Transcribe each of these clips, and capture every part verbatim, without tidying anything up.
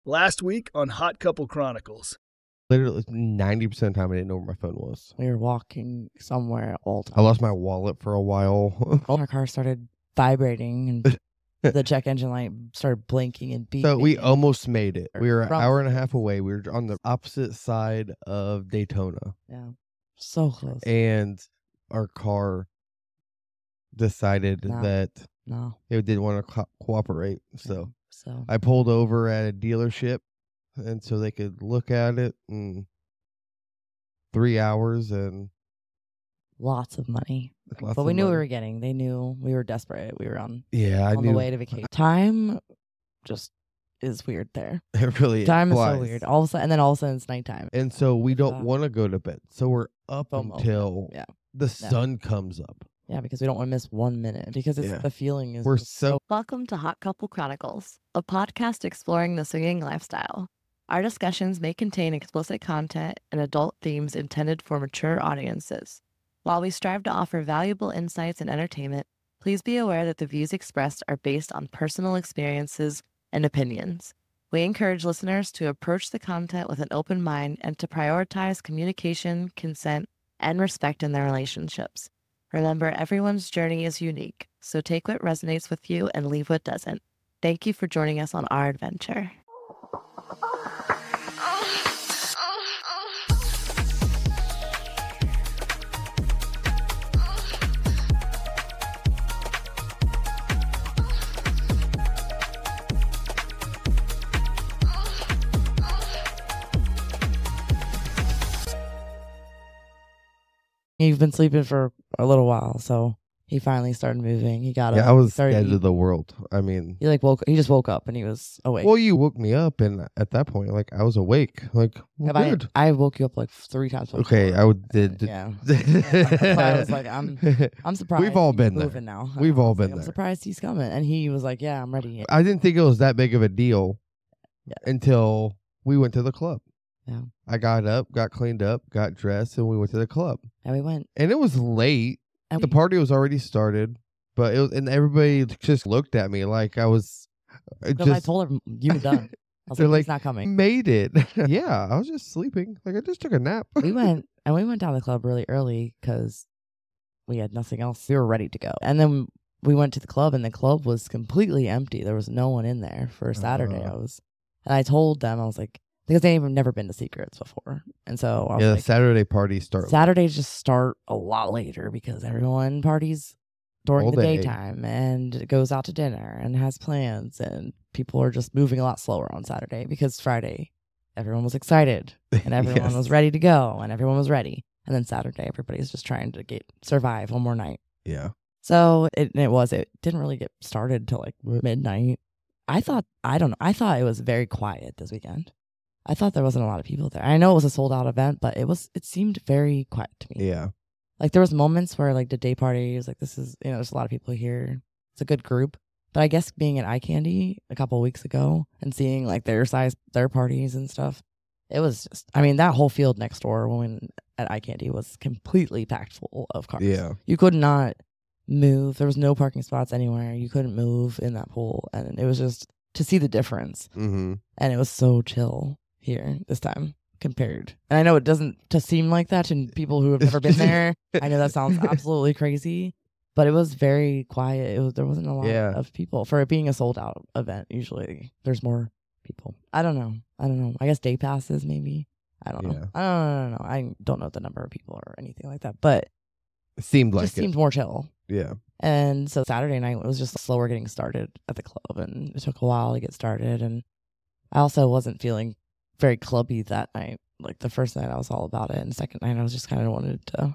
Last week on Hot Couple Chronicles. Literally ninety percent of the time I didn't know where my phone was. We were walking somewhere all the time. I lost my wallet for a while. Our car started vibrating and the check engine light started blinking and beeping. So we almost made it. We were an From- hour and a half away. We were on the opposite side of Daytona. Yeah. So close. And our car decided No. that no. it didn't want to co- cooperate. So So I pulled over at a dealership and so they could look at it in three hours and lots of money. lots But we of knew money. we were getting. They knew we were desperate. We were on, Yeah, I on knew. the way to vacation. Time just is weird there. It really Time flies. is so weird. All of a sudden, and then all of a sudden it's nighttime. And so we don't Uh, want to go to bed. So we're up FOMO. until Yeah. the Yeah. sun comes up. Yeah, because we don't want to miss one minute. Because it's Yeah. the feeling is We're just so Welcome to Hot Couple Chronicles, a podcast exploring the swinging lifestyle. Our discussions may contain explicit content and adult themes intended for mature audiences. While we strive to offer valuable insights and entertainment, please be aware that the views expressed are based on personal experiences and opinions. We encourage listeners to approach the content with an open mind and to prioritize communication, consent, and respect in their relationships. Remember, everyone's journey is unique, so take what resonates with you and leave what doesn't. Thank you for joining us on our adventure. He's been sleeping for a little while, so he finally started moving. He got yeah. up. I was he started scared eating. of the world. I mean, He like woke. He just woke up and he was awake. well, you woke me up, and at that point, like I was awake. Like Have well, I, good. I woke you up like three times. Before. Okay, I would did. Yeah. I was like, I'm, I'm surprised. We've all he's been there. moving now. We've I all was like, been I'm there. surprised he's coming, and he was like, "Yeah, I'm ready." I didn't think it was that big of a deal Yeah. until we went to the club. Yeah. I got up, got cleaned up, got dressed, and we went to the club. And we went. And it was late. And The we- party was already started, but it was, and everybody just looked at me like I was uh, Because I just told her you were done. I was They're like, like, "He's not coming." made it. Yeah, I was just sleeping. Like I just took a nap. We went and we went down to the club really early because we had nothing else. We were ready to go, and then we went to the club, and the club was completely empty. There was no one in there for Saturday. Uh. I was, and I told them I was like, because they've never been to Secrets before, and so I was Yeah, the like, Saturday parties start. Saturdays just start a lot later because everyone parties during All the day. daytime and goes out to dinner and has plans, and people are just moving a lot slower on Saturday because Friday everyone was excited and everyone Yes. was ready to go and everyone was ready, and then Saturday everybody's just trying to get survive one more night. Yeah. So it it was it didn't really get started till like What? midnight. I thought I don't know I thought it was very quiet this weekend. I thought there wasn't a lot of people there. I know it was a sold out event, but it was it seemed very quiet to me. Yeah. Like there was moments where like the day party was like, this is, you know, there's a lot of people here. It's a good group. But I guess being at Eye Candy a couple of weeks ago and seeing like their size, their parties and stuff, it was just, I mean, that whole field next door when we went at Eye Candy was completely packed full of cars. Yeah. You could not move. There was no parking spots anywhere. You couldn't move in that pool. And it was just to see the difference. Mm-hmm. And it was so chill here this time compared. And I know it doesn't to seem like that to people who have never been there. I know that sounds absolutely crazy, but it was very quiet. It was there wasn't a lot Yeah. of people for it being a sold out event. Usually there's more people. I don't know. I don't know. I guess day passes maybe. I don't know. Yeah. I don't, I don't know. I don't know the number of people or anything like that, but It seemed it like just it. seemed more chill. Yeah. And so Saturday night was just slower getting started at the club, and it took a while to get started. And I also wasn't feeling very clubby that night. Like the first night I was all about it, and the second night I was just kind of wanted to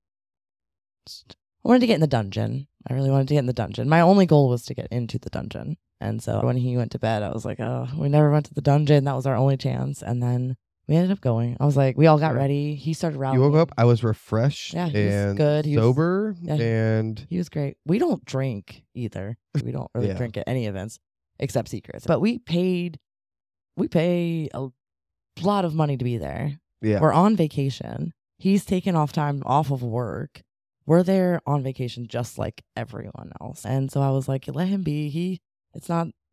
just, I wanted to get in the dungeon. I really wanted to get in the dungeon. My only goal was to get into the dungeon. And so when he went to bed, I was like, oh, we never went to the dungeon. That was our only chance. And then we ended up going. I was like, we all got Yeah. ready. He started You rallying. woke up. I was refreshed Yeah, he was and good. He was- sober, yeah, he- and He was great. We don't drink either. We don't really Yeah. drink at any events except Secrets. But we paid, we pay a lot of money to be there. yeah. We're on vacation. He's taken off time off of work. We're there on vacation just like everyone else. And so I was like, let him be. He, it's not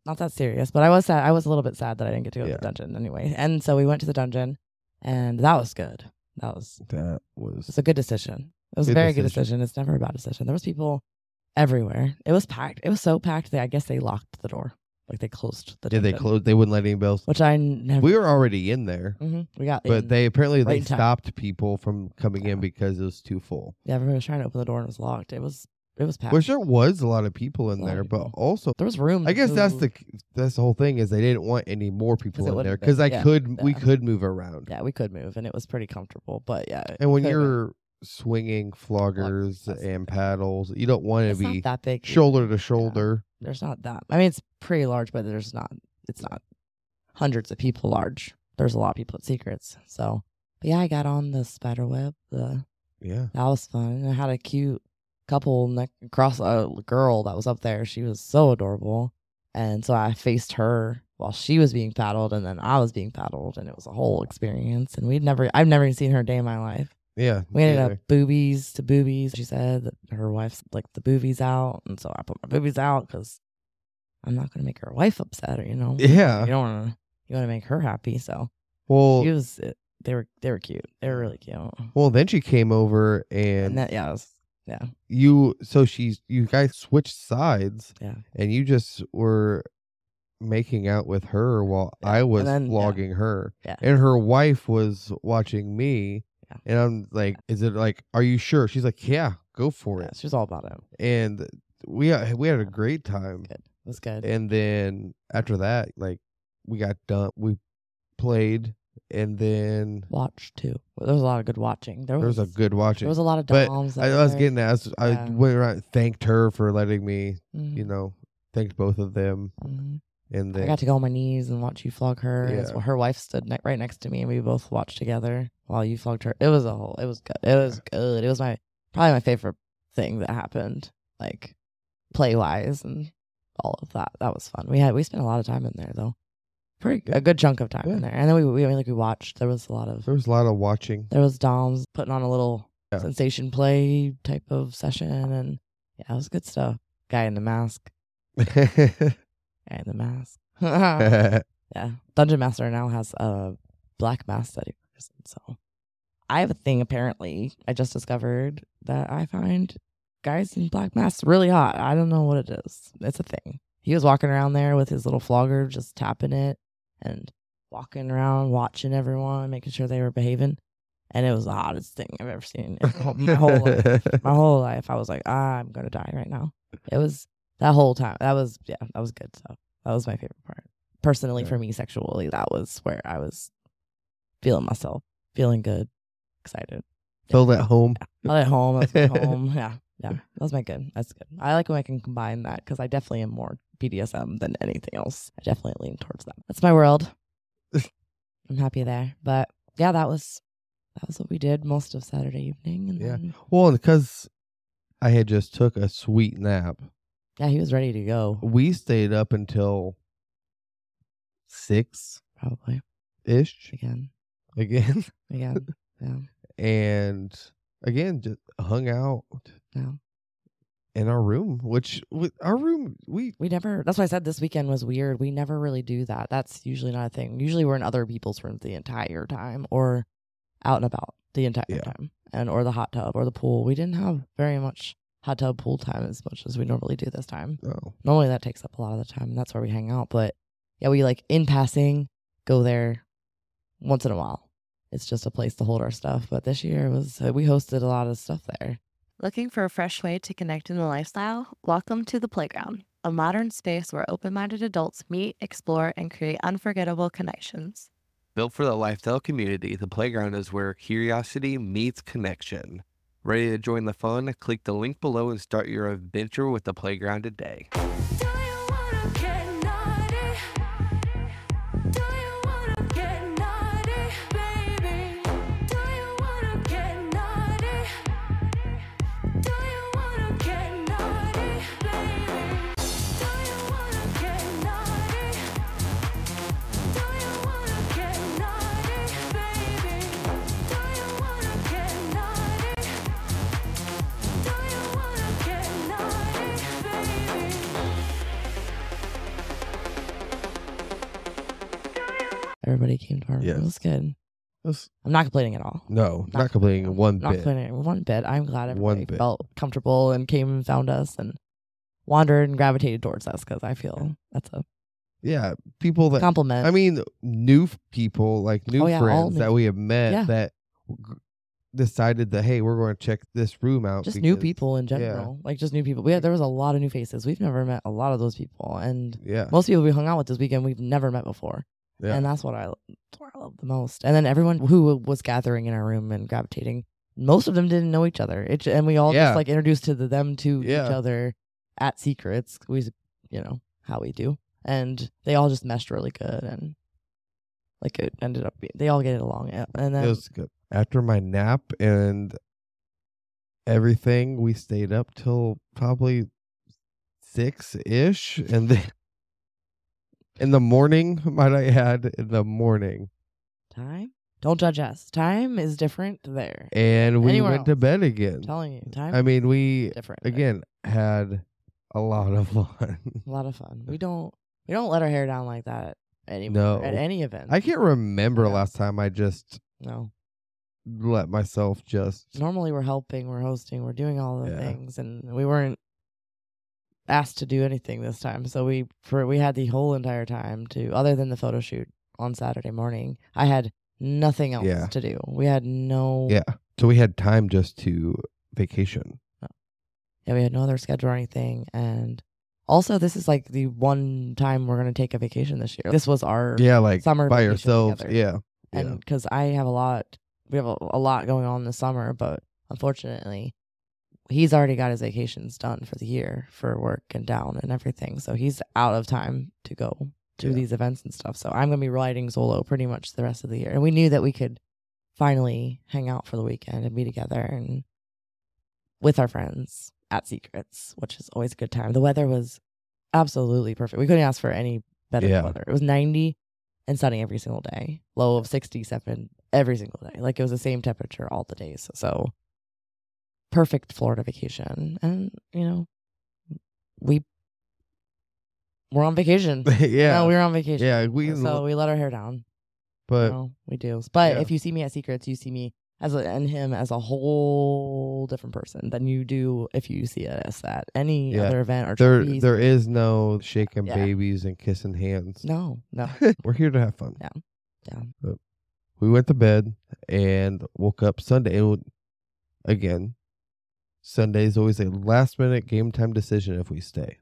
not that serious, but I was sad. I was a little bit sad that I didn't get to go Yeah. to the dungeon anyway. And so we went to the dungeon, and that was good. That was That it was was a good decision. It was a Good very good decision. decision. It's never a bad decision. There was people everywhere. It was packed. It was so packed that I guess they locked the door, like they closed the. Did they dungeon, close? They wouldn't let anybody else. Which I never. We were already in there, hmm we got. but in. they apparently right they in time. stopped people from coming in Yeah. because it was too full. Yeah, everybody was trying to open the door and it was locked. It was. It was packed. Which there was a lot of people in A lot of there, but people. also There was room. I to guess that's move. the that's the whole thing is they didn't want any more people it in wouldn't there have because been- I yeah, could we yeah. could move around. Yeah, we could move, and it was pretty comfortable. But yeah, And when could've been- you're swinging floggers that's- and paddles, you don't want to it's be not that big. shoulder to shoulder. There's not that. I mean, it's pretty large, but there's not. It's not hundreds of people large. There's a lot of people at Secrets. So, but yeah, I got on the spider web. The Yeah. that was fun. I had a cute couple neck across a girl that was up there. She was so adorable, and so I faced her while she was being paddled, and then I was being paddled, and it was a whole experience. And we'd never. I've never even seen her a day in my life. Yeah. We ended neither. up boobies to boobies. She said that her wife's like the boobies out, and so I put my boobies out because I'm not going to make her wife upset, or you know, Yeah. you don't want to. You want to make her happy, so Well, she was. It, they were they were cute. They were really cute. well, then she came over and, And that yeah, it was, yeah, you. So she's you guys switched sides, yeah. and you just were making out with her while Yeah, I was and then- yeah. vlogging her, Yeah. and her wife was watching me. Yeah. And I'm like, is it like, are you sure? She's like, yeah, go for Yeah, it. she was all about it. And we uh, we had a great time. Good. It was good. And then after that, like we got done, we played, and then Watch too. There was a lot of good watching. There there was, was a good watching. There was a lot of but doms. that I, were I was there. getting that. I, was, I Yeah. went around, thanked her for letting me, Mhm, you know, thanked both of them, mhm. and I then got to go on my knees and watch you flog her. and Yeah. so her wife stood ne- right next to me, and we both watched together while you flogged her. It was a whole. It was good. It was good. It was my probably my favorite thing that happened, like play wise and all of that. That was fun. We had we spent a lot of time in there though. Pretty a good chunk of time Yeah. in there, and then we we like we watched. There was a lot of there was a lot of watching. there was Doms putting on a little Yeah. sensation play type of session, and yeah, it was good stuff. Guy in the mask. Guy in the mask. Yeah. Dungeon Master now has a black mask that he wears. So I have a thing apparently I just discovered that I find guys in black masks really hot. I don't know what it is. It's a thing. He was walking around there with his little flogger, just tapping it and walking around, watching everyone, making sure they were behaving. And it was the hottest thing I've ever seen in my whole life. My whole life. I was like, ah, I'm going to die right now. It was that whole time. That was, yeah, that was good stuff. That was my favorite part. Personally, Yeah. for me, sexually, that was where I was feeling myself, feeling good, excited. Felt at home. I was at home. I was at home. Yeah. Yeah. That was my good. That's good. I like when I can combine that because I definitely am more B D S M than anything else. I definitely lean towards that. That's my world. I'm happy there. But yeah, that was that was what we did most of Saturday evening. And Yeah. then, Well, because I had just took a sweet nap, yeah, he was ready to go. we stayed up until six Probably ish again. again, Again. Yeah. and again just hung out Yeah. in our room. Which with our room, we We never, that's why I said this weekend was weird. We never really do that. That's usually not a thing. Usually we're in other people's rooms the entire time or out and about the entire Yeah. time and or the hot tub or the pool. We didn't have very much hot tub pool time as much as we normally do this time. oh Normally that takes up a lot of the time and that's where we hang out. But yeah, we like in passing go there once in a while. It's just a place to hold our stuff. But this year was, we hosted a lot of stuff there. Looking for a fresh way to connect in the lifestyle? Welcome to The Playground, a modern space where open-minded adults meet, explore, and create unforgettable connections. Built for the lifestyle community, the playground is where curiosity meets connection. Ready to join the fun? Click the link below and start your adventure with the playground today. Do you wanna get naughty? Do you wanna get naughty, baby? Do you wanna get naughty? Do you wanna get naughty, baby? Do you wanna get naughty? Do you wanna get naughty, baby? Do you wanna get naughty? Do you wanna get naughty, baby? Everybody came to our room. Yes. It was good. That's- I'm not complaining at all. no, not, Not complaining complaining. one Not bit. complaining one bit. I'm glad One everybody bit. felt comfortable and came and found us and wandered and gravitated towards us because I feel that's a Yeah, people that compliment. I mean, new f- people like new Oh, yeah, all friends new- that we have met Yeah. that g- decided that hey, we're going to check this room out. just new because- people in general. Like just new people. We had, there was a lot of new faces. We've never met a lot of those people. And Yeah, most people we hung out with this weekend we've never met before. yeah, And that's what I that's what I love the most. And then everyone who was gathering in our room and gravitating, most of them didn't know each other. It, and we all Yeah. just like introduced to the, them to Yeah. each other at Secrets. We, you know, how we do. And they all just meshed really good. And like it ended up being, they all get along. And then, it was good. After my nap and everything, we stayed up till probably six ish, and then in the morning, might I add, in the morning, time? Don't judge us. Time is different there. and we Anywhere went to else. bed again. I'm telling you, time I mean, we is different. there. again had a lot of fun. A lot of fun. We don't we don't let our hair down like that anymore No. at any event. I can't remember Yeah. last time I just No. let myself just. Normally we're helping, we're hosting, we're doing all the Yeah. things, and we weren't asked to do anything this time. So we for we had the whole entire time to, other than the photo shoot on Saturday morning, I had nothing else Yeah. to do. We had no Yeah, so we had time just to vacation. yeah, we had no other schedule or anything. And also this is like the one time we're gonna take a vacation this year. This was our Yeah, like summer by vacation yourselves. together. Yeah, and yeah. because I have a lot, we have a, a lot going on this summer, but unfortunately, he's already got his vacations done for the year for work and down and everything. So he's out of time to go to Yeah. these events and stuff. So I'm gonna be riding solo pretty much the rest of the year. And we knew that we could finally hang out for the weekend and be together and with our friends at Secrets, which is always a good time. The weather was absolutely perfect. We couldn't ask for any better Yeah. weather. It was ninety and sunny every single day. Low of sixty-seven every single day. Like it was the same temperature all the days. So perfect Florida vacation. And, you know, we we're on vacation. yeah, No, we were on vacation. yeah. We, so we let our hair down. but No, we do. But yeah. if you see me at Secrets, you see me as a, and him as a whole different person than you do if you see us at any Yeah. other event or there, trees. there is no shaking Yeah. babies and kissing hands. No, no. We're here to have fun. Yeah. Yeah. But we went to bed and woke up Sunday. And again, Sunday is always a last minute game time decision if we stay.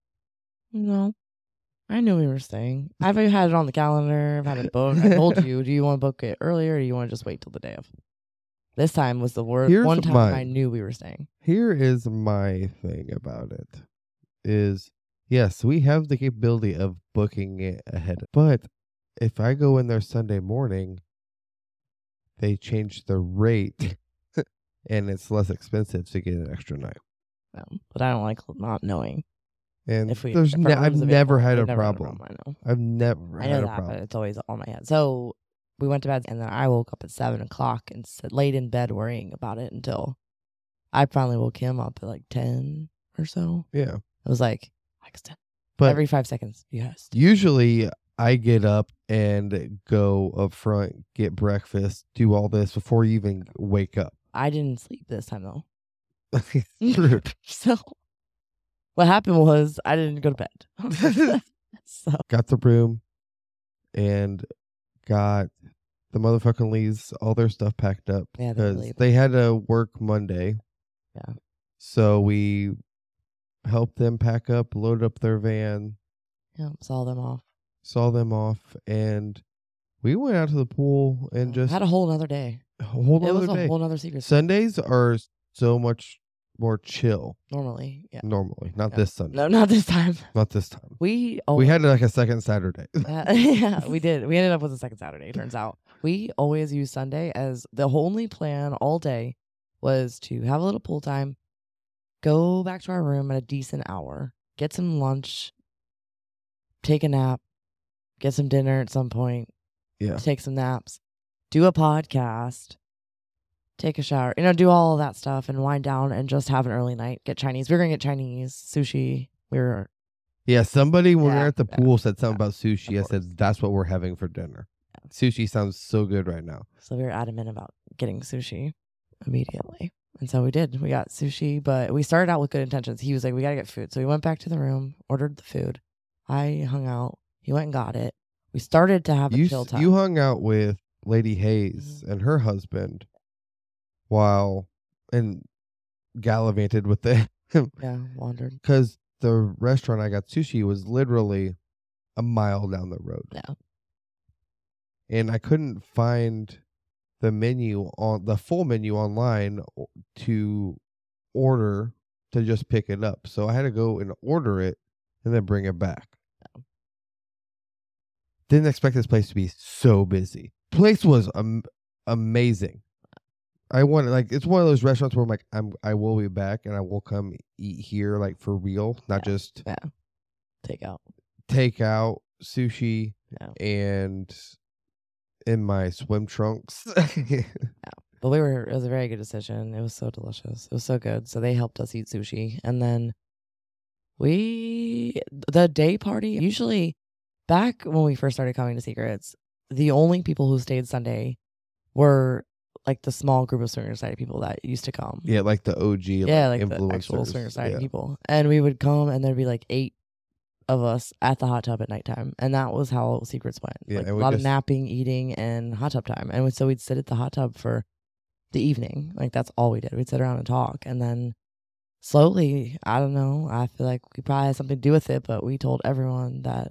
No. I knew we were staying. I've had it on the calendar. I've had it booked. I told you, do you want to book it earlier or do you want to just wait till the day of? This time was the word. Here's One time mine. I knew we were staying. Here is my thing about it is yes, we have the capability of booking it ahead. But if I go in there Sunday morning, they change the rate and it's less expensive to get an extra night. No, but I don't like not knowing And if we. there's if ne- our I've room's never available. had We've a never had problem. I know. I've never I had know a that, but problem. it's always on my head. So we went to bed, and then I woke up at seven o'clock and s- laid in bed worrying about it until I finally woke him up at like ten or so. Yeah. It was like, like But every five seconds, yes. usually I get up and go up front, get breakfast, do all this before you even wake up. I didn't sleep this time though. True. So what happened was I didn't go to bed. So Got the room and got the motherfucking Lees all their stuff packed up yeah, they because leave. they had to work Monday. Yeah. So we helped them pack up, load up their van, Yeah, saw them off. saw them off, and we went out to the pool and Yeah, just had a whole another day. a whole It was other a day. whole other secret. Sundays are so much more chill Normally, yeah. normally. Not Yeah. this Sunday. No, not this time. Not this time. We oh, We had like a second Saturday. Uh, yeah, we did. We ended up with a second Saturday, turns out. We always use Sunday as the only plan all day was to have a little pool time, go back to our room at a decent hour, get some lunch, take a nap, get some dinner at some point, Yeah. take some naps, do a podcast, take a shower, you know, do all of that stuff and wind down and just have an early night, get Chinese. We were going to get Chinese, sushi. We were, Yeah, somebody when we Yeah, were at the yeah, pool said something yeah, about sushi. I of said, that's what we're having for dinner. Sushi sounds so good right now. So we were adamant about getting sushi immediately. And so we did. We got sushi, but we started out with good intentions. He was like, we got to get food. So we went back to the room, ordered the food. I hung out. He went and got it. We started to have a You chill s- time. you hung out with Lady Hayes and her husband while and gallivanted with them yeah, wandered. because the restaurant I got sushi was literally a mile down the road. Yeah. And I couldn't find the menu on the full menu online o- to order to just pick it up. So I had to go and order it and then bring it back. Didn't expect this place to be so busy. Place was am- amazing. I wanted like it's one of those restaurants where I'm like I'm I will be back and I will come eat here like for real, not Yeah. just Yeah. Take out. take out sushi Yeah. and in my swim trunks. But we were, it was a very good decision. It was so delicious. It was so good. So they helped us eat sushi. And then we, the day party, usually back when we first started coming to Secrets, the only people who stayed Sunday were like the small group of Swinger Society people that used to come. Yeah, like the O G, yeah, like, like the actual influencers. Swinger Society Yeah. people. And we would come and there'd be like eight of us at the hot tub at nighttime. And that was how Secrets went. Yeah, like a and we lot just- of napping, eating, and hot tub time. And so we'd sit at the hot tub for the evening. Like that's all we did. We'd sit around and talk. And then slowly, I don't know, I feel like we probably had something to do with it, but we told everyone that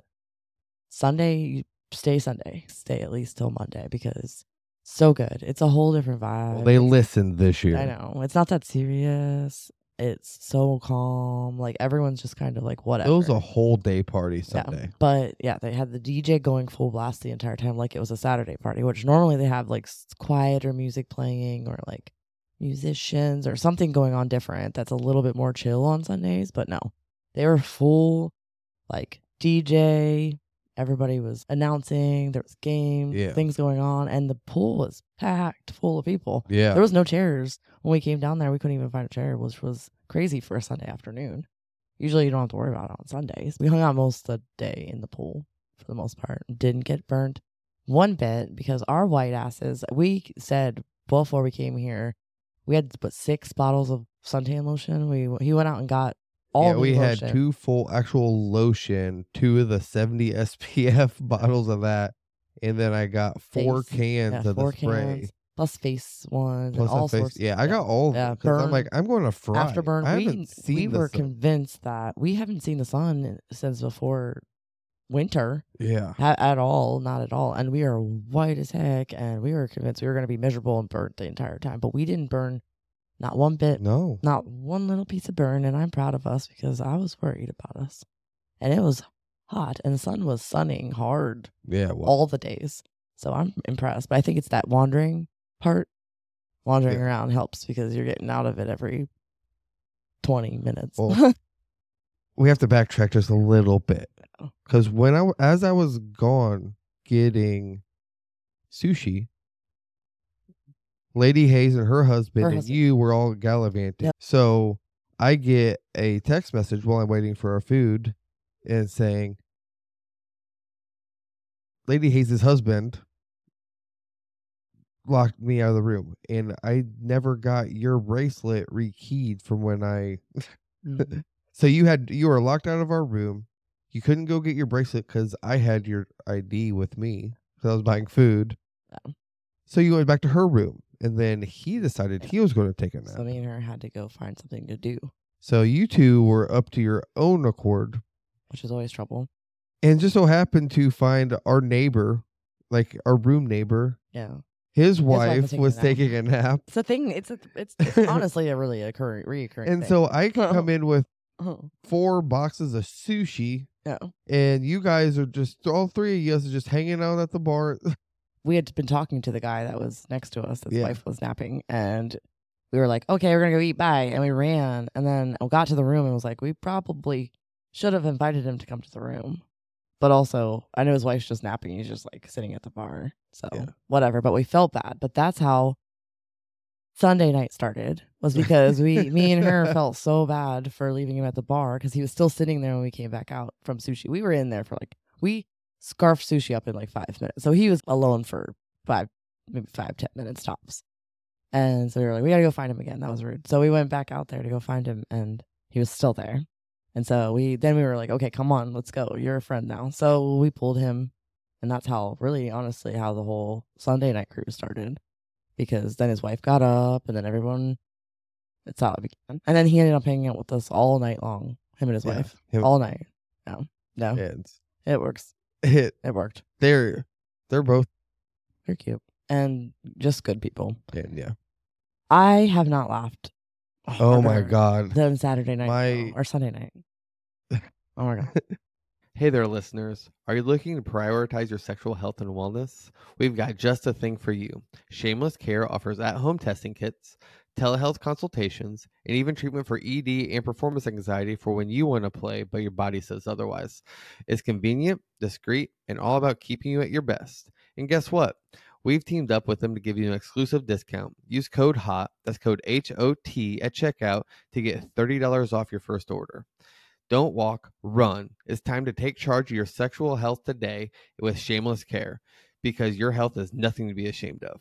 Sunday, you stay Sunday. Stay at least till Monday because so good. It's a whole different vibe. Well, they It's- listened this year. I know. It's not that serious. It's so calm. Like everyone's just kind of like whatever. It was a whole day party Yeah. Sunday. But yeah, they had the D J going full blast the entire time like it was a Saturday party, which normally they have like s- quieter music playing or like musicians or something going on different that's a little bit more chill on Sundays. But no, they were full like D J. Everybody was announcing. There was games, Yeah. things going on, and the pool was packed full of people. Yeah. There was no chairs. When we came down there, we couldn't even find a chair, which was crazy for a Sunday afternoon. Usually you don't have to worry about it on Sundays. We hung out most of the day in the pool for the most part. Didn't get burnt one bit because our white asses, we said before we came here, we had but six bottles of suntan lotion. We He went out and got all yeah, the we had lotion. two full actual lotion, two of the seventy S P F bottles of that, and then I got four Face- cans yeah, of four the spray. cans, plus face ones, Plus and all some face- sorts. yeah, I got all of yeah, them 'cause I'm burn- like, I'm going to fry. Afterburn. I We haven't seen we the were sun. convinced that we haven't seen the sun since before winter Yeah. ha- at all, not at all, and we are white as heck, and we were convinced we were going to be miserable and burnt the entire time, but we didn't burn, not one bit, No. not one little piece of burn, and I'm proud of us because I was worried about us, and it was hot, and the sun was sunning hard Yeah. Well, all the days, so I'm impressed. But I think it's that wandering part. Wandering Yeah. around helps because you're getting out of it every twenty minutes. Well, we have to backtrack just a little bit Oh. because when I w- as I was gone getting sushi, Lady Hayes and her husband Her and husband. you were all gallivanting. Yep. So I get a text message while I'm waiting for our food and saying, Lady Hayes' husband locked me out of the room, and I never got your bracelet rekeyed from when I. Mhm. So you had you were locked out of our room. You couldn't go get your bracelet because I had your I D with me because I was buying food. Yeah. So you went back to her room, and then he decided he was going to take a nap. So me and her had to go find something to do, So you two were up to your own accord, which is always trouble. and just so happened to find our neighbor, like our room neighbor. Yeah. His wife wife was was taking a taking a nap, It's a thing. It's a, it's, it's honestly a really occurring, reoccurring and thing. so I can come in with Oh, four boxes of sushi, yeah. and you guys are just all three of you guys are just hanging out at the bar. We had been talking to the guy that was next to us. His Yeah. wife was napping, and we were like, "Okay, we're gonna go eat." Bye, and we ran, and then I got to the room and was like, "We probably should have invited him to come to the room." But also, I know his wife's just napping. He's just like sitting at the bar. So Yeah. whatever. But we felt bad. But that's how Sunday night started, was because we, me and her felt so bad for leaving him at the bar because he was still sitting there when we came back out from sushi. We were in there for like, we scarfed sushi up in like five minutes. So he was alone for five, maybe five, ten minutes tops. And so we were like, we got to go find him again. That was rude. So we went back out there to go find him, and he was still there. And so we then we were like, okay, come on, let's go. You're a friend now. So we pulled him, and that's how, really, honestly, how the whole Sunday night cruise started. Because then his wife got up, and then everyone, that's how it began. And then he ended up hanging out with us all night long, him and his Yeah, wife, him- all night. No, no, And it works. it, It worked. they're they're both They're cute and just good people. and yeah. I have not laughed. Oh my harder god. Than Saturday night My- or Sunday night. Oh my god. Hey there, listeners. Are you looking to prioritize your sexual health and wellness? We've got just a thing for you. Shameless Care offers at-home testing kits, telehealth consultations, and even treatment for E D and performance anxiety for when you want to play, but your body says otherwise. It's convenient, discreet, and all about keeping you at your best. And guess what? We've teamed up with them to give you an exclusive discount. Use code HOT, that's code H O T, at checkout to get thirty dollars off your first order. Don't walk, run. It's time to take charge of your sexual health today with Shameless Care, because your health is nothing to be ashamed of.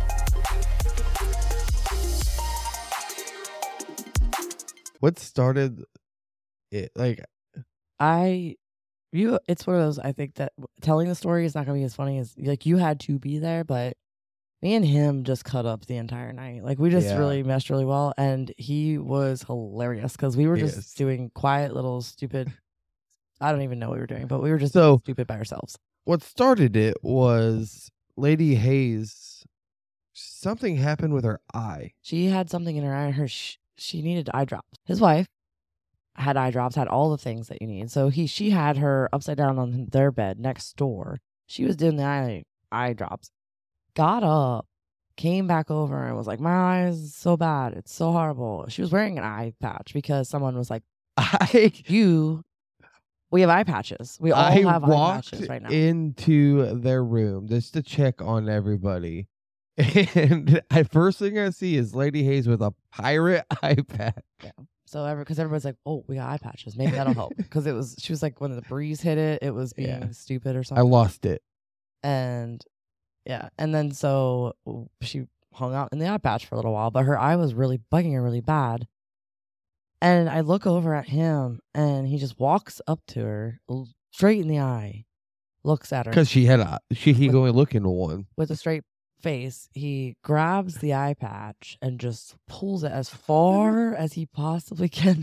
What started it? Like, I you it's one of those, I think that w- telling the story is not gonna be as funny as, like, you had to be there, but me and him just cut up the entire night. Like, we just Yeah. really meshed really well, and he was hilarious because we were just Yes. doing quiet little stupid, I don't even know what we were doing, but we were just So- doing stupid by ourselves. what started it was Lady Hayes. Something happened with her eye. She had something in her eye. Her sh- she needed eye drops. His wife had eye drops, had all the things that you need. So he she had her upside down on their bed next door. She was doing the eye eye drops. Got up, came back over, and was like, "My eye is so bad. It's so horrible." She was wearing an eye patch because someone was like, I "You, we have eye patches. We all I have eye walked patches right now." into their room just to check on everybody. And I first thing I see is Lady Hayes with a pirate eye patch. So ever because everybody's like, "Oh, we got eye patches. Maybe that'll help." Because it was she was like, when the breeze hit it, it was being Yeah. stupid or I something. lost it. And yeah, and then so w- she hung out in the eye patch for a little while, but her eye was really bugging her really bad. And I look over at him, and he just walks up to her, l- straight in the eye, looks at her Because she had a she he With- going look into one. with a straight face. He grabs the eye patch and just pulls it as far as he possibly can,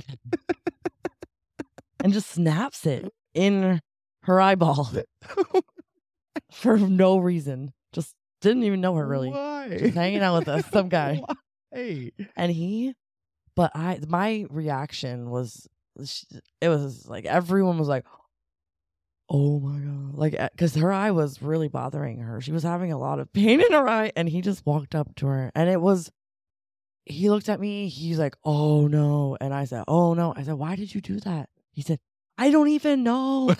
and just snaps it in her eyeball for no reason. Just didn't even know her really. Why? Just hanging out with us, some guy. Why? And he, but I, my reaction was, sh- it was like everyone was like, "Oh my god!" Like, because her eye was really bothering her. She was having a lot of pain in her eye, and he just walked up to her, and it was. He looked at me. He's like, "Oh no," and I said, "Oh no." I said, "Why did you do that?" He said, "I don't even know."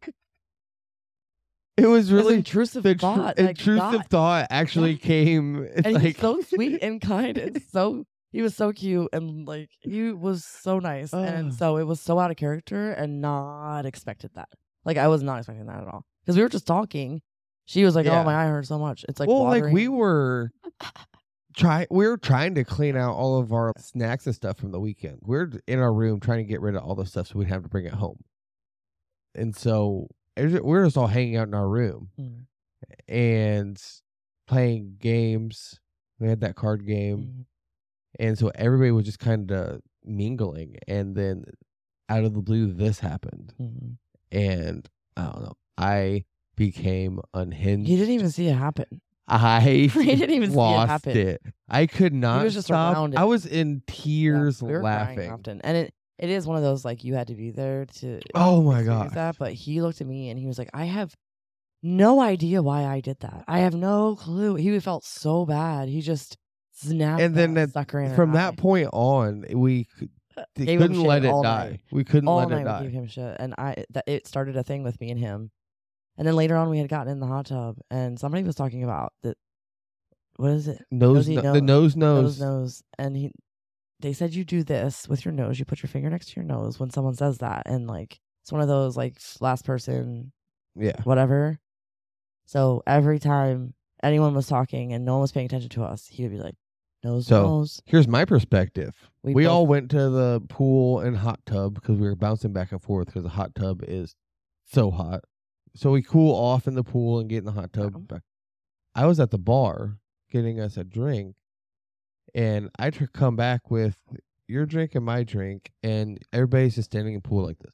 It was This really intrusive the tru- thought. like, intrusive God. thought actually came. And like he's so sweet and kind and so he was so cute and like he was so nice and Ugh. so it was so out of character and not expected that. Like I was not expecting that at all because we were just talking. She was like, Yeah. "Oh, my eye hurts so much." It's like well, like we watering. were try we were trying to clean out all of our snacks and stuff from the weekend. We're in our room trying to get rid of all the stuff so we'd have to bring it home. And so it was- we were just all hanging out in our room Mm, and playing games. We had that card game. mm. And so everybody was just kind of mingling. And then out of the blue, this happened. Mhm. And I don't know. I became unhinged. He didn't even see it happen. I He didn't even see it lost happen. it. I could not was just stop. around I it. was in Yeah, tears we were crying laughing. often, and it it is one of those like you had to be there to. Oh my experience gosh. that. But he looked at me and he was like, "I have no idea why I did that. I have no clue." He felt so bad. He just snapped And then that that- sucker in her From eye. that point on, we could, they Gave him couldn't shit let it all die. night. We couldn't all let night it we die. gave him shit, and I that it started a thing with me and him. And then later on, we had gotten in the hot tub, and somebody was talking about that. What is it? Nose, Nosy no- the nose, Nose, nose. nose, and he. They said you do this with your nose. You put your finger next to your nose when someone says that, and like it's one of those like last person Yeah. whatever. So every time anyone was talking and no one was paying attention to us, he would be like, nose, So- nose. Here's my perspective. We We, both- all went to the pool and hot tub because we were bouncing back and forth because the hot tub is so hot. So we cool off in the pool and get in the hot tub. Yeah. Back. I was at the bar getting us a drink, and I tr- come back with your drink and my drink, and everybody's just standing in the pool like this.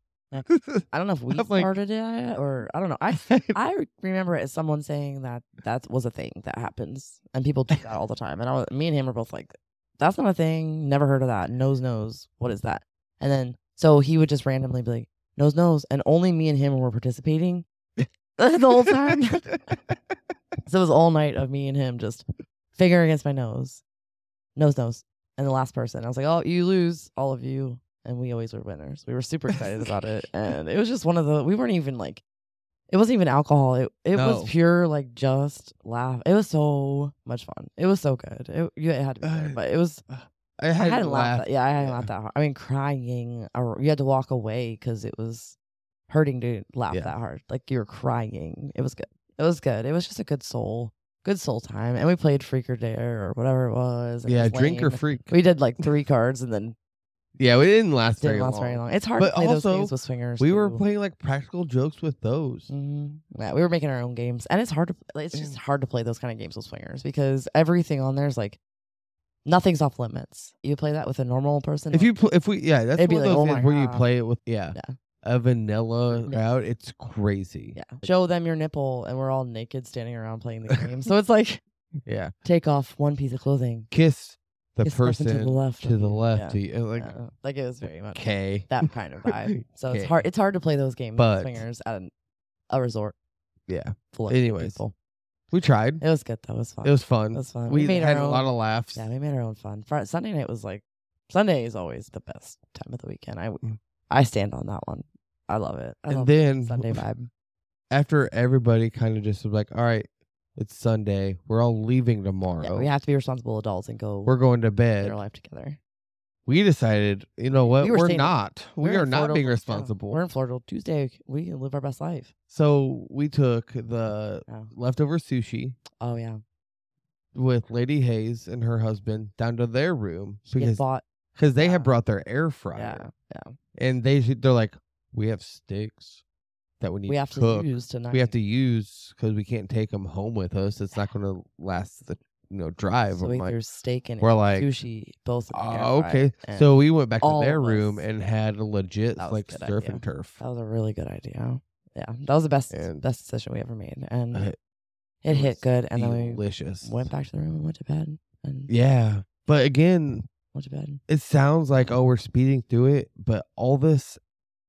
I don't know if we I'm like- started it or I don't know. I I remember it as someone saying that that was a thing that happens and people do that all the time. And I was, me and him were both like, that's not a thing. Never heard of that. Nose, nose. What is that? And then so he would just randomly be like, nose, nose. And only me and him were participating the whole time. So it was all night of me and him just finger against my nose, nose, nose. And the last person, I was like, oh, you lose, all of you. And we always were winners. We were super excited about it. And it was just one of the, we weren't even like, it wasn't even alcohol. It it No. was pure, like, just laugh. It was so much fun. It was so good. It, you, it had to be good. Uh, But it was, I I hadn't hadn't laughed. laughed. That, yeah, I hadn't Yeah. laughed that hard. I mean, crying. Or you had to walk away because it was hurting to laugh Yeah. that hard. Like, you were crying. It was good. It was good. It was just a good soul, good soul time. And we played Freak or Dare or whatever it was. and it Yeah, was drink or lame. freak. We did like three cards and then Yeah, we didn't last didn't very last long. very long. It's hard But to play those also, games with swingers. We were too. playing like practical jokes with those. Mhm. Yeah, we were making our own games, and it's hard to. It's just Mm. hard to play those kind of games with swingers because everything on there is like nothing's off limits. You play that with a normal person. If you pl- if we yeah, that's It'd be one of like, those oh games my where you God. play it with yeah, Yeah. a vanilla Yeah. route. It's crazy. yeah, show them your nipple, and we're all naked standing around playing the game. So it's like Yeah. take off one piece of clothing, Kiss the kiss the person person to the left, to of the you. left. Yeah. To you. and Like Yeah. Like it was very much okay. that kind of vibe. So it's Okay. hard. It's hard to play those games But- with swingers at an, a resort Yeah. full of Anyways. people. We tried. It was good though. It was fun. It was fun. It was fun. We, We made had our a own- lot of laughs. Yeah, we made our own fun. Fri Sunday night was like Sunday is always the best time of the weekend. I Mm. I stand on that one. I love it. I And love then Sunday vibe. after everybody kind of just was like, all right, it's Sunday. We're all leaving tomorrow. Yeah, we have to be responsible adults and go We're going to get bed. our life together. We decided, you know what? We We were are staying- not. We We're are in not Florida- being yeah, responsible. We're in Florida Tuesday. We can live our best life. So we took the Yeah. leftover sushi Oh yeah, with Lady Hayes and her husband down to their room She because bought. cause they yeah. had brought their air fryer. Yeah, yeah. And they they're like, we have steaks that we need We to have to cook. use tonight. we have to use because we can't take them home with us. It's not going to last the you know drive. So I'm we like, threw steak and we're like, sushi both. in the air oh, fryer, okay. and So we went back to all their of room us- and had a legit That was like a good surf idea. and turf. that was a really good idea. Yeah, that was the best And- best decision we ever made, and Uh, it, it hit was good. And then we delicious. went back to the room and went to bed and Yeah, but again, went to bed. it sounds like oh we're speeding through it, but all this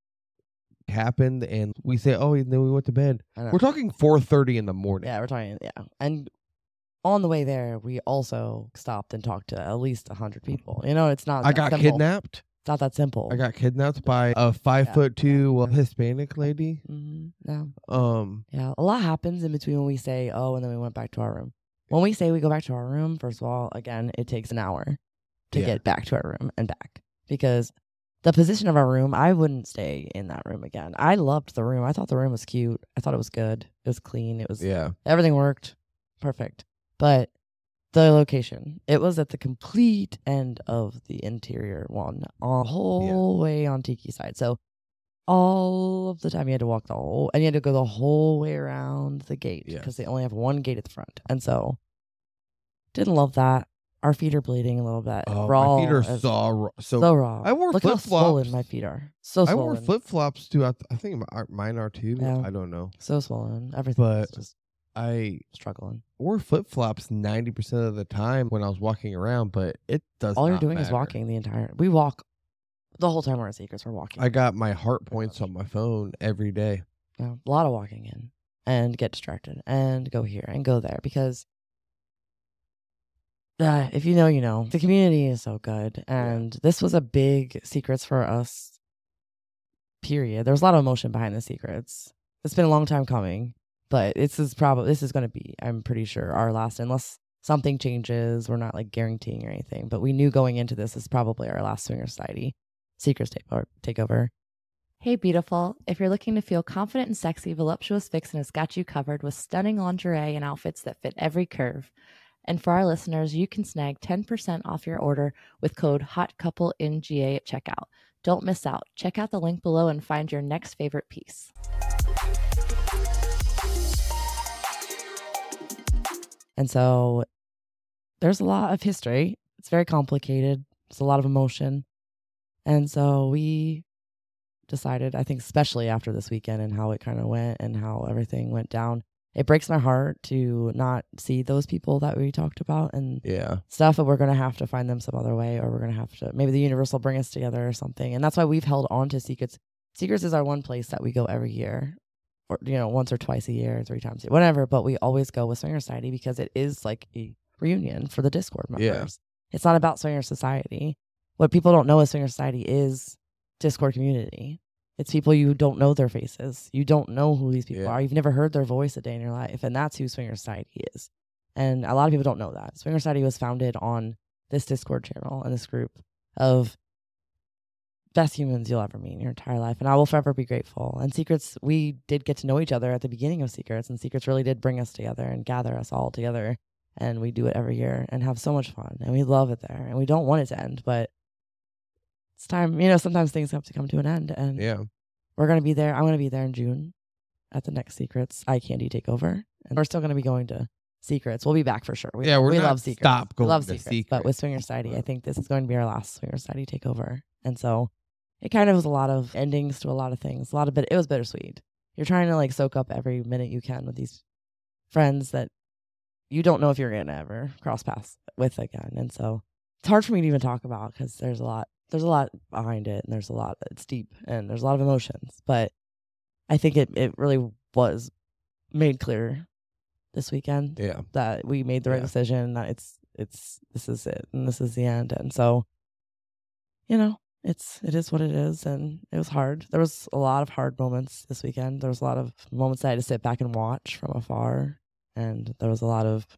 happened and we say oh and then we went to bed. I know. We're talking four thirty in the morning. Yeah, we're talking. Yeah, and on the way there, we also stopped and talked to at least a hundred people. You know, it's not. I that got simple. kidnapped. It's not that simple. I got kidnapped by a five Yeah. foot two uh, Hispanic lady. hmm Yeah, Um, yeah. A lot happens in between when we say oh, and then we went back to our room. When we say we go back to our room, first of all, again, it takes an hour to Yeah. get back to our room and back because the position of our room, I wouldn't stay in that room again. I loved the room. I thought the room was cute. I thought it was good. It was clean. It was yeah, everything worked perfect. But the location, it was at the complete end of the interior one, all the whole way on Tiki side. So all of the time you had to walk the whole, and you had to go the whole way around the gate because Yes. they only have one gate at the front. And so didn't love that. Our feet are bleeding a little bit. oh, raw my feet are as- so raw. So, so raw. I wore Look how swollen flip-flops. my feet are. So I swollen. wore flip flops too. I, th- I think my- mine are too. Yeah. I don't know. So swollen. Everything was But- just I struggling. wore flip flops ninety percent of the time when I was walking around, but it does. All you're not doing is matter. walking the entire. We walk the whole time we're at Secrets. We're walking. I got my heart points on my phone every day. Yeah, a lot of walking in and get distracted and go here and go there because uh, if you know, you know. The community is so good. And this was a big Secrets for us, period. There was a lot of emotion behind the Secrets. It's been a long time coming, but this is probably, this is going to be, I'm pretty sure, our last, unless something changes. We're not like guaranteeing or anything, but we knew going into this is probably our last Swinger Society Secrets take- or takeover. Hey, beautiful. If you're looking to feel confident and sexy, Voluptuous Vixen has got you covered with stunning lingerie and outfits that fit every curve. And for our listeners, you can snag ten percent off your order with code HOTCOUPLENGA at checkout. Don't miss out. Check out the link below and find your next favorite piece. And so there's a lot of history. It's very complicated. There's a lot of emotion. And so we decided, I think especially after this weekend and how it kind of went and how everything went down, it breaks my heart to not see those people that we talked about and Yeah. stuff, but we're going to have to find them some other way, or we're going to have to, maybe the universe will bring us together or something. And that's why we've held on to Secrets. Secrets is our one place that we go every year, or, you know, once or twice a year, three times a year, whatever. But we always go with Swinger Society because it is like a reunion for the Discord members. Yeah. It's not about Swinger Society. What people don't know is Swinger Society is Discord community. It's people you don't know their faces. You don't know who these people Yeah. are. You've never heard their voice a day in your life. And that's who Swinger Society is. And a lot of people don't know that. Swinger Society was founded on this Discord channel and this group of best humans you'll ever meet in your entire life. And I will forever be grateful. And Secrets, we did get to know each other at the beginning of Secrets. And Secrets really did bring us together and gather us all together. And we do it every year and have so much fun. And we love it there. And we don't want it to end. But it's time, you know, sometimes things have to come to an end. And Yeah. we're going to be there. I'm going to be there in June at the next Secrets Eye Candy Takeover. And we're still going to be going to Secrets. We'll be back for sure. We, Yeah, we're we not love Secrets. stop we going love to Secrets, But with Secrets. Swinger Society, I think this is going to be our last Swinger Society Takeover. And so it kind of was a lot of endings to a lot of things. A lot of bit. It was bittersweet. You're trying to like soak up every minute you can with these friends that you don't know if you're going to ever cross paths with again. And so it's hard for me to even talk about because there's a lot. There's a lot behind it, and there's a lot. It's deep, and there's a lot of emotions. But I think it, it really was made clear this weekend Yeah. that we made the right Yeah. decision. That it's it's this is it, and this is the end. And so, you know, it's it is what it is, and it was hard. There was a lot of hard moments this weekend. There was a lot of moments I had to sit back and watch from afar, and there was a lot of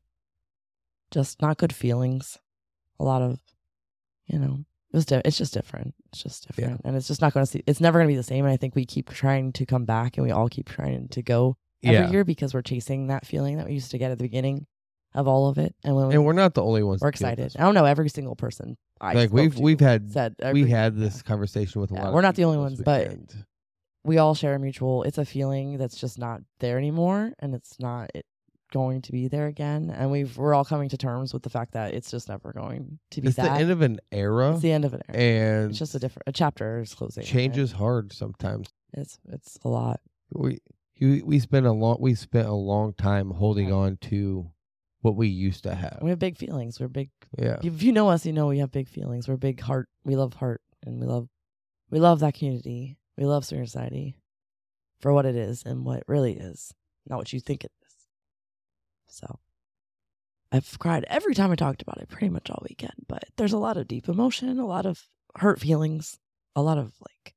just not good feelings. A lot of, you know. It was di- it's just different. It's just different. And it's just not going to see, it's never going to be the same. And I think we keep trying to come back and we all keep trying to go every Yeah. year because we're chasing that feeling that we used to get at the beginning of all of it. And when we, And we're not the only ones. we're that feel excited. this I don't know, every single person I Like spoke we've to we've had said we every- had this yeah. conversation with a Yeah, lot of we're not the people only this ones, but- weekend. we all share a mutual, it's a feeling that's just not there anymore. And it's not it, going to be there again. And we've, we're all coming to terms with the fact that it's just never going to be it's that. the end of an era, it's the end of an era. and It's just a different, a chapter is closing. change and is hard sometimes. It's, it's a lot. We we we spent a long we spent a long time holding Yeah. on to what we used to have. We have big feelings. We're big. Yeah, If you know us, you know we have big feelings. We're big heart. We love heart, and we love, we love that community. We love Swinger Society for what it is and what it really is, not what you think it is. So, I've cried every time I talked about it, pretty much all weekend. But there's a lot of deep emotion, a lot of hurt feelings, a lot of like,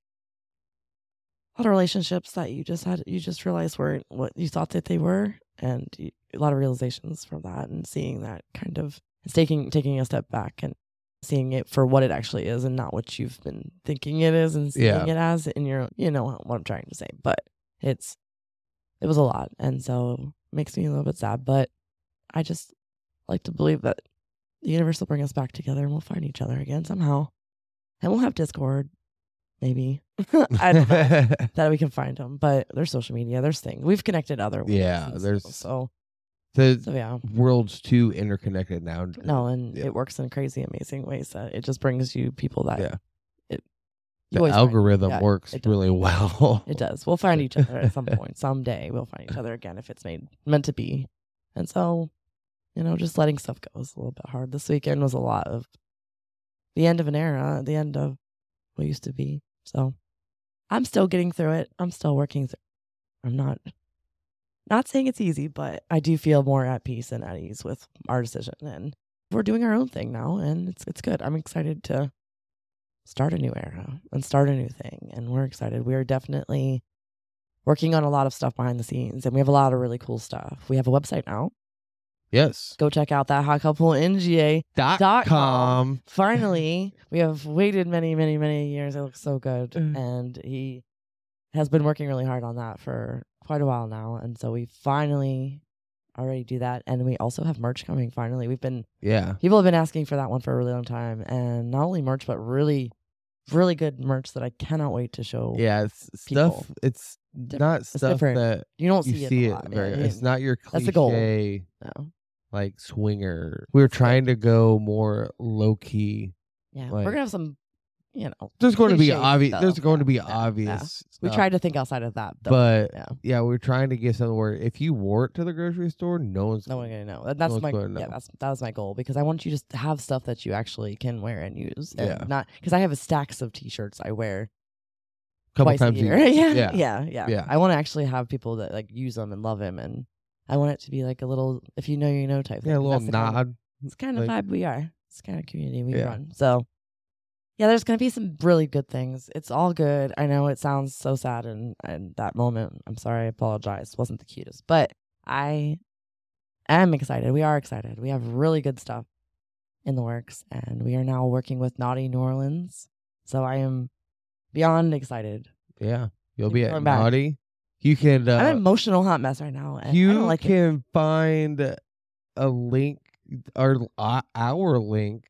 a lot of relationships that you just had, you just realized weren't what you thought that they were, and you, a lot of realizations from that, and seeing that kind of it's taking taking a step back and seeing it for what it actually is, and not what you've been thinking it is, and seeing Yeah. it as in your, you know what I'm trying to say. But it's it was a lot, and so it makes me a little bit sad. But I just like to believe that the universe will bring us back together, and we'll find each other again somehow, and we'll have Discord, maybe. I don't know that we can find them, but there's social media, there's things we've connected other ways. Yeah, and there's- so the so yeah. world's too interconnected now. No, and Yeah. it works in crazy, amazing ways that it just brings you people that Yeah. it you the always find- algorithm yeah, works it does. really well. It does. We'll find each other at some point. Someday we'll find each other again if it's made meant to be. And so, you know, just letting stuff go is a little bit hard. This weekend was a lot of the end of an era, the end of what used to be. So I'm still getting through it. I'm still working through I'm not not saying it's easy, but I do feel more at peace and at ease with our decision. And we're doing our own thing now, and it's it's good. I'm excited to start a new era and start a new thing. And we're excited. We are definitely working on a lot of stuff behind the scenes, and we have a lot of really cool stuff. We have a website now. Yes. Go check out that Hot Couple N G A. Dot, Dot com. Finally, we have waited many, many, many years. It looks so good. Mm. And he has been working really hard on that for quite a while now. And so we finally already do that. And we also have merch coming finally. We've been, Yeah. people have been asking for that one for a really long time. And not only merch, but really, really good merch that I cannot wait to show. Yeah, it's people. stuff. It's Diff- not it's stuff different. that You don't you see, see it. it a lot. very. Yeah, It's not your That's the goal. cliche no. like swinger. We were trying to go more low key. Yeah. Like- We're going to have some, you know, There's going to be cliche obvious. stuff. There's going to be Yeah, yeah, obvious. we stuff. tried to think outside of that. Though. but yeah. yeah, we're trying to get something where if you wore it to the grocery store, no one's No one gonna know. That- That's one's my gonna know. yeah. That's that was my goal because I want you just to have stuff that you actually can wear and use. And Yeah. Not because I have a stacks of T-shirts I wear couple twice times a year. year. yeah, Yeah. yeah, yeah, Yeah. I want to actually have people that like use them and love him, and I want it to be like a little if you know you know type. Yeah, thing, a 'cause little that's the kind of- nod. it's kind of like- vibe we are. It's the kind of community we Yeah. run. So yeah, there's gonna be some really good things. It's all good. I know it sounds so sad in, in that moment. I'm sorry. I apologize. It wasn't the cutest, but I am excited. We are excited. We have really good stuff in the works, and we are now working with Naughty New Orleans. So I am beyond excited. Yeah, you'll Keep be at going back. Naughty. You can. Uh, I'm an emotional hot mess right now. And I you don't like it. can find a link, or uh, our link,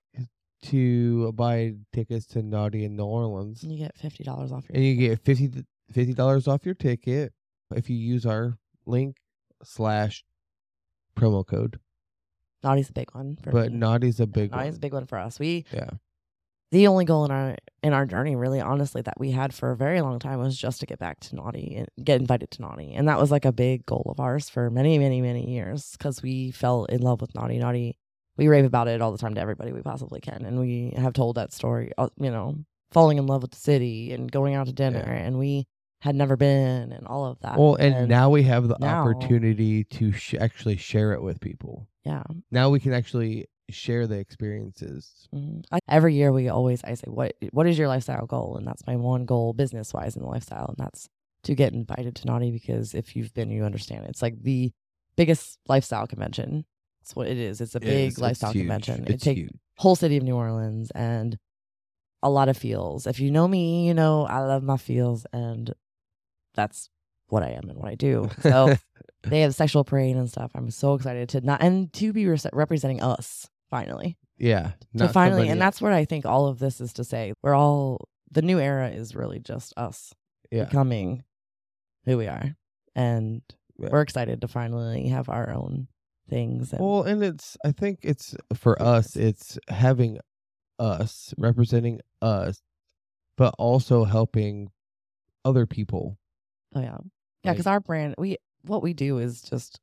to buy tickets to Naughty in New Orleans, You get fifty dollars off your. and you get fifty dollars off your ticket if you use our link slash promo code. Naughty's a big one for But me. Naughty's a big Naughty's one. a big one for us. We Yeah, the only goal in our in our journey, really, honestly, that we had for a very long time was just to get back to Naughty and get invited to Naughty, and that was like a big goal of ours for many, many, many years because we fell in love with Naughty. Naughty, we rave about it all the time to everybody we possibly can, and we have told that story. uh, You know, falling in love with the city and going out to dinner, Yeah. and we had never been, and all of that. well, and, now we have the now- opportunity to sh- actually share it with people. yeah. Now we can actually share the experiences. Mhm. I, every year we always I say what what is your lifestyle goal, and that's my one goal business wise in the lifestyle, and that's to get invited to Naughty because if you've been, you understand it's like the biggest lifestyle convention. That's what it is. It's a It big is. It's lifestyle huge. convention. It's it takes huge. whole city of New Orleans and a lot of feels. If you know me, you know I love my feels, and that's what I am and what I do. So they have sexual parade and stuff. I'm so excited to not and to be re- representing us finally. yeah, To not finally, somebody and that's what I think all of this is to say. We're all the new era is really just us Yeah. becoming who we are, and Yeah. we're excited to finally have our own things. And Well, and it's I think it's for us, it's having us representing us, but also helping other people. oh yeah, yeah, like- because our brand, we what we do is just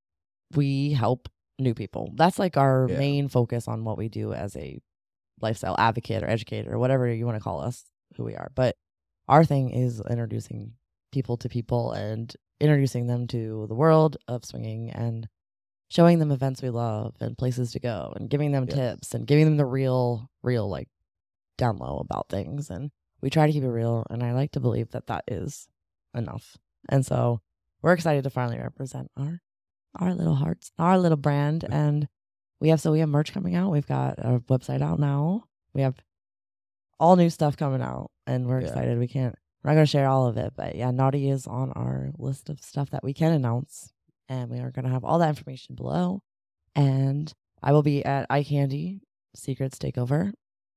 we help new people. That's like our Yeah. main focus on what we do as a lifestyle advocate or educator or whatever you want to call us, who we are. But our thing is introducing people to people and introducing them to the world of swinging and showing them events we love and places to go and giving them Yes. tips and giving them the real, real like down low about things. And we try to keep it real. And I like to believe that that is enough. And so we're excited to finally represent our our little hearts, our little brand. And we have so we have merch coming out. We've got our website out now. We have all new stuff coming out, and we're Yeah. excited. We can't we're not gonna share all of it, but yeah, Naughty is on our list of stuff that we can announce, and we are gonna have all that information below. And I will be at Eye Candy Secrets Takeover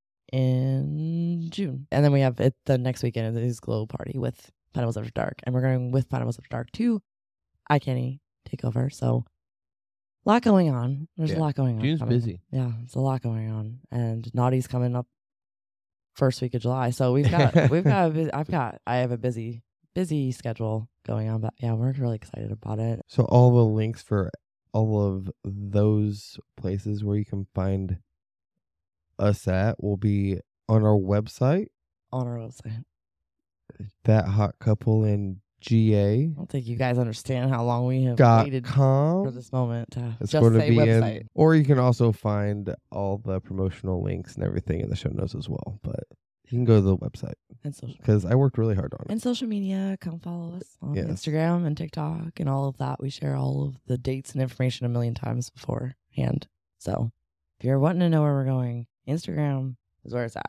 in June, and then we have it the next weekend is Glow Party with Pineapples After Dark, and we're going with Pineapples After Dark to Eye Candy Takeover. So a lot going on. There's Yeah. a lot going on. June's coming. busy. Yeah, it's a lot going on, and Naughty's coming up first week of July. So we've got we've got a bus- I've got I have a busy busy schedule going on, but yeah, we're really excited about it. So all the links for all of those places where you can find us at will be on our website, On our website. That Hot Couple in G A I don't think you guys understand how long we have dot waited for com. this moment to It's just going to say be website. in, or you can also find all the promotional links and everything in the show notes as well. But you can go to the website and social because I worked really hard on it. and social media. Come follow us on Yes. Instagram and TikTok and all of that. We share all of the dates and information a million times beforehand. So if you're wanting to know where we're going, Instagram is where it's at.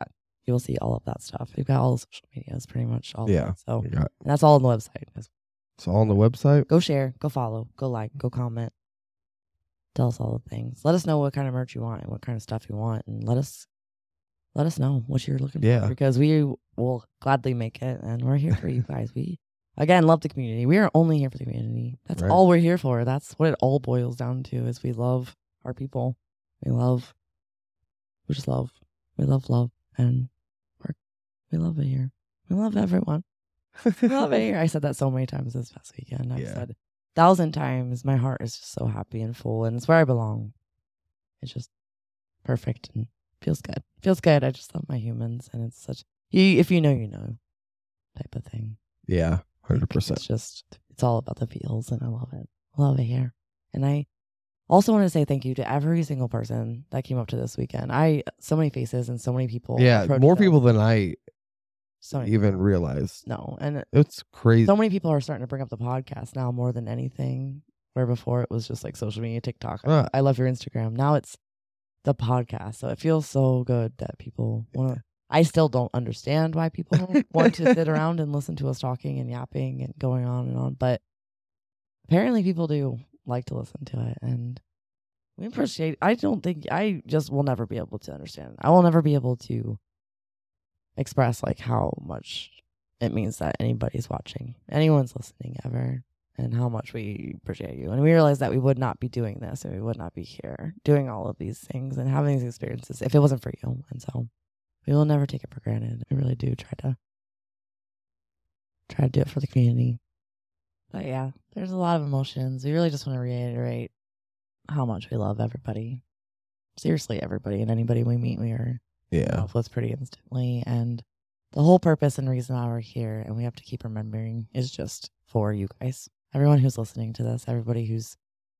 you will see all of that stuff. We've got all the social medias, pretty much all. Yeah. Of it. So Yeah. and that's all on the website. It's all on the website. Go share, go follow, go like, go comment. Tell us all the things. Let us know what kind of merch you want and what kind of stuff you want, and let us let us know what you're looking Yeah. for, because we will gladly make it, and we're here for you guys. We again love the community. We are only here for the community. That's Right. all we're here for. That's what it all boils down to. Is we love our people. We love. We just love. We love love, and we're, we love it here. We love everyone. We love it here. I said that so many times this past weekend. I've Yeah. said a thousand times. My heart is just so happy and full, and it's where I belong. It's just perfect and feels good. Feels good. I just love my humans, and it's such. You, if you know, you know, type of thing. Yeah, hundred It's percent. just, it's all about the feels, and I love it. Love it here. And I also want to say thank you to every single person that came up to this weekend. I, so many faces and so many people. Yeah, approached more us. people than I So many even people. realized. No, and It's crazy. so many people are starting to bring up the podcast now more than anything, where before it was just like social media, TikTok. Uh. I love your Instagram. Now it's the podcast. So it feels so good that people want to. I still don't understand why people want to sit around and listen to us talking and yapping and going on and on, but apparently people do like to listen to it, and we appreciate. I don't think I just will never be able to understand. I will never be able to express like how much it means that anybody's watching, anyone's listening ever, and how much we appreciate you. And we realize that we would not be doing this, and we would not be here doing all of these things and having these experiences if it wasn't for you. And so we will never take it for granted. We really do try to try to do it for the community. But yeah, there's a lot of emotions. We really just want to reiterate how much we love everybody. Seriously, everybody and anybody we meet, we are Yeah. off with pretty instantly. And the whole purpose and reason why we're here, and we have to keep remembering, is just for you guys. Everyone who's listening to this, everybody who's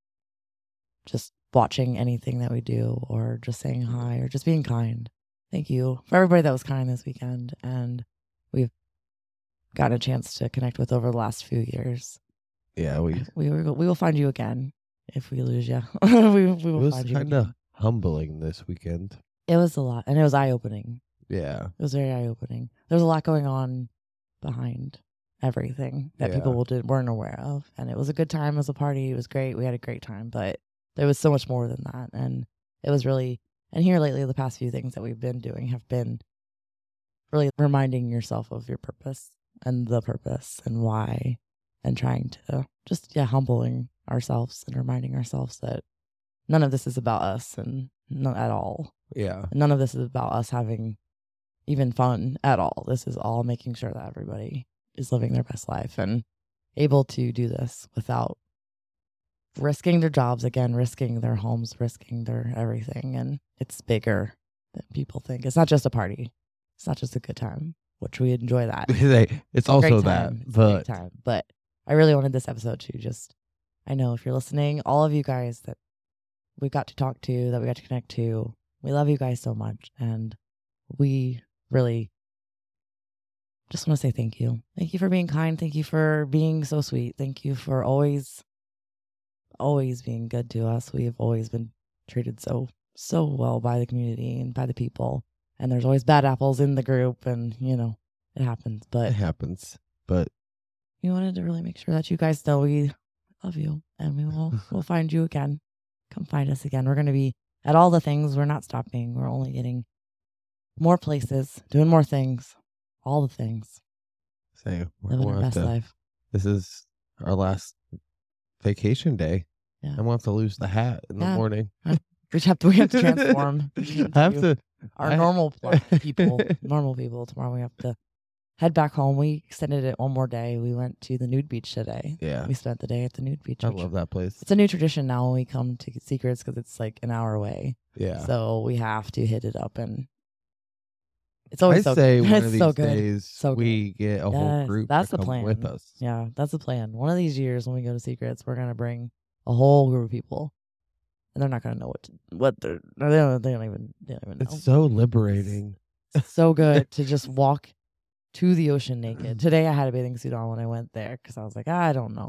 just watching anything that we do, or just saying hi, or just being kind. Thank you for everybody that was kind this weekend, and we've gotten a chance to connect with over the last few years. Yeah, we We were, we will find you again if we lose you. we, we it will was find you kind again. of humbling this weekend. It was a lot, and it was eye opening. Yeah. It was very eye opening. There's a lot going on behind everything that Yeah. people did, weren't aware of, and it was a good time. It was a party. It was great. We had a great time, but there was so much more than that, and it was really. And here lately, the past few things that we've been doing have been really reminding yourself of your purpose and the purpose and why, and trying to just, yeah, humbling ourselves and reminding ourselves that none of this is about us, and not at all. Yeah. None of this is about us having even fun at all. This is all making sure that everybody is living their best life and able to do this without risking their jobs again, risking their homes, risking their everything. And it's bigger than people think. It's not just a party. It's not just a good time, which we enjoy that. They- it's a also great that, time. It's a great but time. But I really wanted this episode to just, I know if you're listening, all of you guys that we got to talk to, that we got to connect to, we love you guys so much. And we really just want to say thank you. Thank you for being kind. Thank you for being so sweet. Thank you for always, always being good to us. We've always been treated so, so well by the community and by the people. And there's always bad apples in the group, and, you know, it happens. But it happens. But we wanted to really make sure that you guys know we love you, and we will we'll find you again. Come find us again. We're going to be at all the things. We're not stopping. We're only getting more places, doing more things, all the things, say we're living our gonna have best to- life. this is our last vacation day. Yeah. I'm gonna have to lose the hat in the Yeah. morning. We have to we have to transform. I have into to. our I- normal pl- people, normal people. Tomorrow we have to head back home. We extended it one more day. We went to the nude beach today. Yeah, We spent the day at the nude beach. I which- love that place. It's a new tradition now when we come to Secrets, because it's like an hour away. Yeah, So we have to hit it up, and it's I always so say good. one It's of these so good. days So good. we get a whole Yes, group that's to the come with plan. us. Yeah, that's the plan. One of these years when we go to Secrets, we're gonna bring a whole group of people, and they're not gonna know what to, what they're they don't, they don't even they don't even know. It's so liberating. It's so good to just walk to the ocean naked. Today I had a bathing suit on when I went there because I was like, I don't know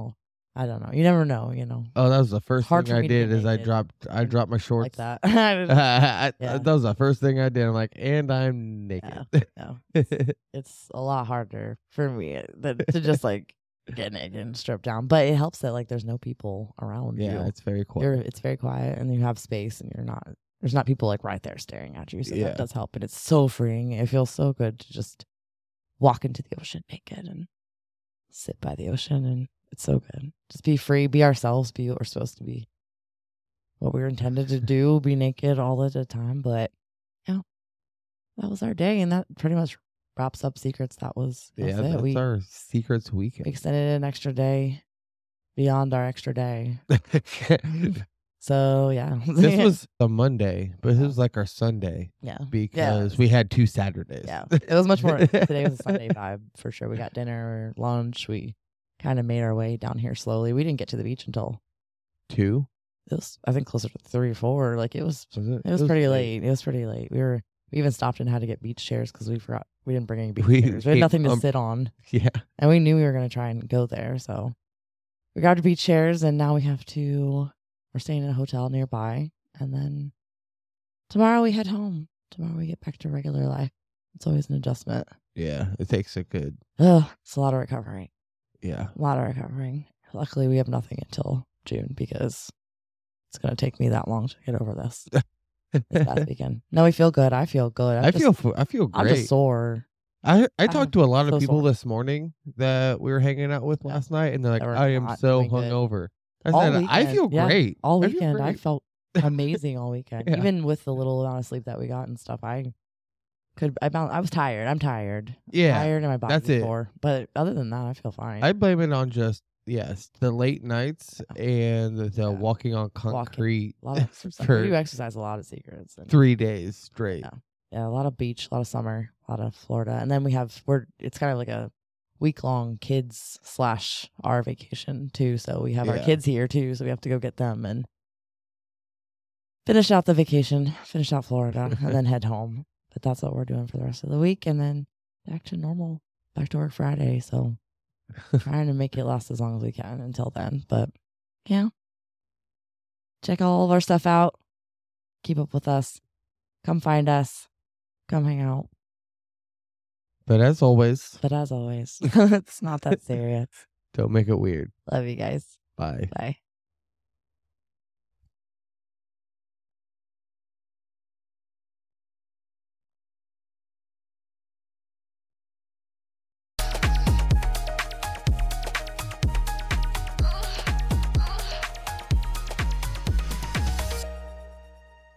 I don't know. You never know, you know, Oh, that was the first Hard thing for I me to get did is I naked dropped I and dropped my shorts. like that. I don't- I- Yeah. That was the first thing I did. I'm like, and I'm naked. no, it's a lot harder for me than to just like get naked and strip down. But it helps that like there's no people around yeah, you. it's very quiet. You're it's very quiet and you have space and you're not there's not people like right there staring at you. So Yeah. that does help. And it's so freeing. It feels so good to just walk into the ocean naked and sit by the ocean, and it's so good. Just be free, be ourselves, be what we're supposed to be. What we were intended to do, be naked all at a time. But yeah, that was our day, and that pretty much wraps up Secrets. That was that's yeah, it. that's We our secrets weekend. extended an extra day beyond our extra day. So yeah. This was a Monday, but this was like our Sunday yeah. because we had two Saturdays. Yeah. It was much more today was a Sunday vibe for sure. We got dinner, lunch, we kind of made our way down here slowly. We didn't get to the beach until Two? it was I think closer to three or four. Like it was Was it? it was pretty late. It was pretty late. We were we even stopped and had to get beach chairs because we forgot we didn't bring any beach We- chairs. We had nothing to um, sit on. Yeah. And we knew we were gonna try and go there. So we got our beach chairs, and now we have to we're staying in a hotel nearby, and then tomorrow we head home. Tomorrow we get back to regular life. It's always an adjustment. Yeah. It takes a good, Ugh, it's a lot of recovering. yeah. A lot of recovering. Luckily, we have nothing until June because it's going to take me that long to get over this. This past weekend. No, we feel good. I feel good. I'm I just, feel fu- I feel I'm great. just sore. I I I'm talked to a lot of so people sore. this morning that we were hanging out with Yeah. last night, and they're like, That were "I am not so doing good. hungover." I All said, "I weekend, feel yeah. great All I feel weekend, I great." felt amazing all weekend. Yeah. Even with the little amount of sleep that we got and stuff, I could. I bound, I was tired. I'm tired. Yeah, tired, and my body's that's it. sore. But other than that, I feel fine. I blame it on just yes, the late nights and the Yeah. walking on concrete a lot of exercise. for we do exercise a lot of Secrets. And, three days straight. Yeah. yeah, a lot of beach, a lot of summer, a lot of Florida, and then we have we're. It's kind of like a week long kids slash our vacation too. So we have our Yeah. kids here too. So we have to go get them and finish out the vacation, finish out Florida, and then head home. But that's what we're doing for the rest of the week, and then back to normal, back to work Friday. So trying to make it last as long as we can until then. But yeah, check all of our stuff out. Keep up with us. Come find us. Come hang out. But as always, But as always, it's not that serious. don't make it weird. Love you guys. Bye. Bye.